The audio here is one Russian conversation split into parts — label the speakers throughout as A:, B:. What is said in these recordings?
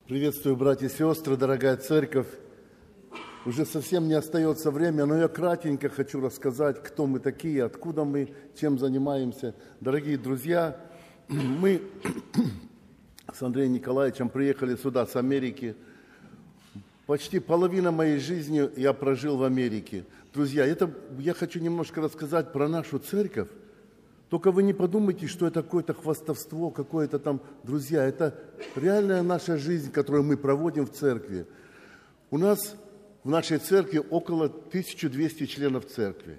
A: Приветствую, братья и сестры, дорогая церковь. Уже совсем не остается время, но я кратенько хочу рассказать, кто мы такие, откуда мы, чем занимаемся. Дорогие друзья, мы с Андреем Николаевичем приехали сюда с Америки. Почти половина моей жизни я прожил в Америке. Друзья, я хочу немножко рассказать про нашу церковь. Только вы не подумайте, что это какое-то хвастовство, какое-то там, друзья, это реальная наша жизнь, которую мы проводим в церкви. У нас в нашей церкви около 1200 членов церкви.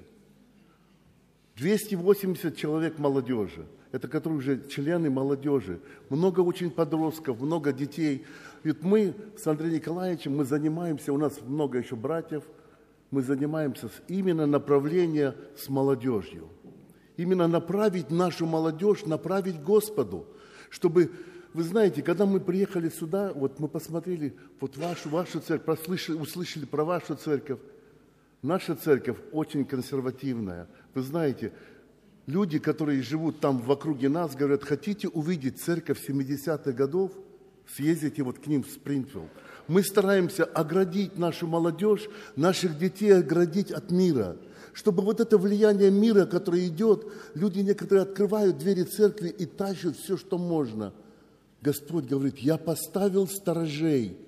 A: 280 человек молодежи, это которые уже члены молодежи. Много очень подростков, много детей. Ведь мы с Андреем Николаевичем, мы занимаемся, у нас много еще братьев, мы занимаемся именно направлением с молодежью. Именно направить нашу молодежь, направить Господу, чтобы, вы знаете, когда мы приехали сюда, вот мы посмотрели вот вашу церковь, услышали про вашу церковь. Наша церковь очень консервативная. Вы знаете, люди, которые живут там в округе нас, говорят, хотите увидеть церковь 70-х годов, съездите вот к ним в Спрингфилд. Мы стараемся оградить нашу молодежь, наших детей оградить от мира. Чтобы вот это влияние мира, которое идет, люди некоторые открывают двери церкви и тащат все, что можно. Господь говорит, я поставил сторожей,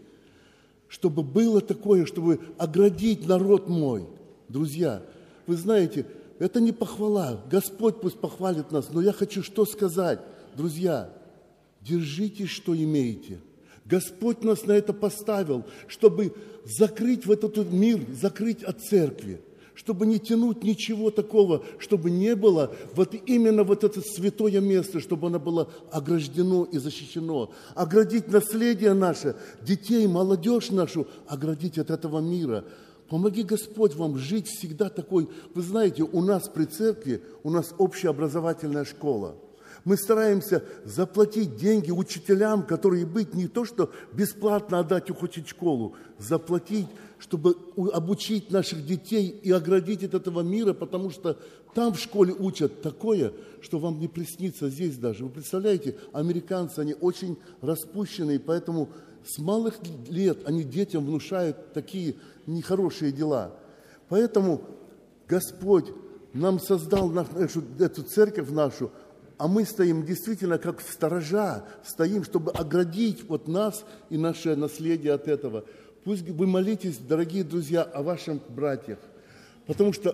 A: чтобы было такое, чтобы оградить народ мой. Друзья, вы знаете, это не похвала. Господь пусть похвалит нас, но я хочу что сказать. Друзья, держите, что имеете. Господь нас на это поставил, чтобы закрыть в этот мир, закрыть от церкви. Чтобы не тянуть ничего такого, чтобы не было вот именно вот это святое место, чтобы оно было ограждено и защищено. Оградить наследие наше, детей, молодежь нашу, оградить от этого мира. Помоги Господь вам жить всегда такой. Вы знаете, у нас при церкви, у нас общеобразовательная школа. Мы стараемся заплатить деньги учителям, которые быть не то, что бесплатно отдать их школу, заплатить, чтобы обучить наших детей и оградить от этого мира, потому что там в школе учат такое, что вам не приснится здесь даже. Вы представляете, американцы, они очень распущенные, поэтому с малых лет они детям внушают такие нехорошие дела. Поэтому Господь нам создал эту церковь нашу, а мы стоим действительно как сторожа, стоим, чтобы оградить вот нас и наше наследие от этого. Пусть вы молитесь, дорогие друзья, о ваших братьях, потому что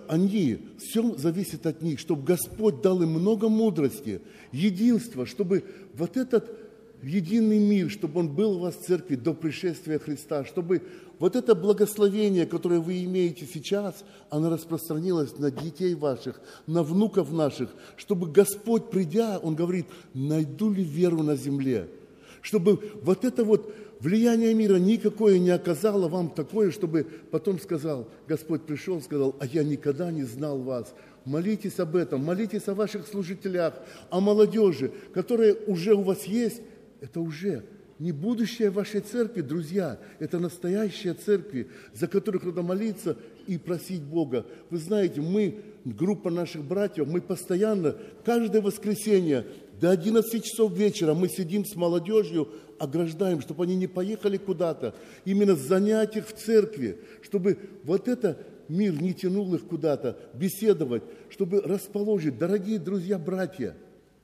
A: все зависит от них, чтобы Господь дал им много мудрости, единства, чтобы вот этот единый мир, чтобы он был у вас в церкви до пришествия Христа, чтобы вот это благословение, которое вы имеете сейчас, оно распространилось на детей ваших, на внуков наших, чтобы Господь, придя, Он говорит, найду ли веру на земле, чтобы вот это вот влияние мира никакое не оказало вам такое, чтобы потом сказал, Господь пришел, сказал, а я никогда не знал вас. Молитесь об этом, молитесь о ваших служителях, о молодежи, которая уже у вас есть. Это уже не будущее вашей церкви, друзья. Это настоящая церковь, за которых надо молиться и просить Бога. Вы знаете, мы, группа наших братьев, мы постоянно, каждое воскресенье до 11 часов вечера мы сидим с молодежью, ограждаем, чтобы они не поехали куда-то. Именно занять их в церкви, чтобы вот это мир не тянул их куда-то, беседовать, чтобы расположить. Дорогие друзья, братья,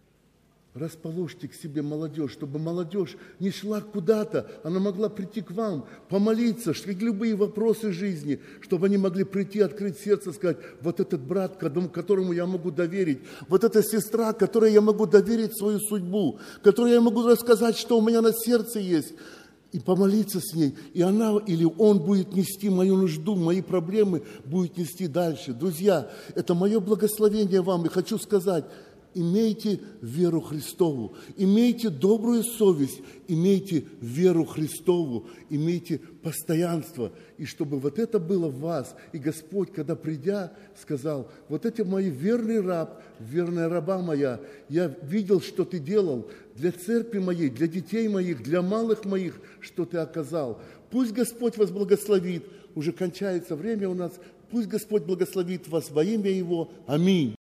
A: расположьте к себе молодежь, чтобы молодежь не шла куда-то, она могла прийти к вам, помолиться, что любые вопросы жизни, чтобы они могли прийти, открыть сердце, сказать, вот этот брат, которому я могу доверить, вот эта сестра, которой я могу доверить свою судьбу, которой я могу рассказать, что у меня на сердце есть, и помолиться с ней, и она или он будет нести мою нужду, мои проблемы будет нести дальше. Друзья, это мое благословение вам, и хочу сказать, имейте веру Христову, имейте добрую совесть, имейте веру Христову, имейте постоянство. И чтобы вот это было в вас. И Господь, когда придя, сказал, вот это мой верный раб, верная раба моя, я видел, что ты делал для церкви моей, для детей моих, для малых моих, что ты оказал. Пусть Господь вас благословит. Уже кончается время у нас. Пусть Господь благословит вас во имя Его. Аминь.